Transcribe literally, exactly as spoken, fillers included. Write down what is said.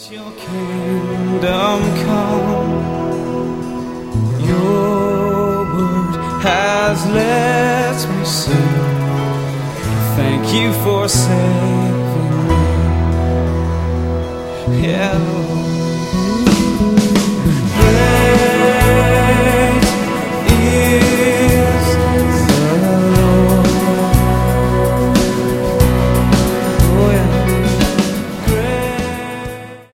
Your kingdom come, your word has let me see. Thank you for saving me. Yeah, Lord.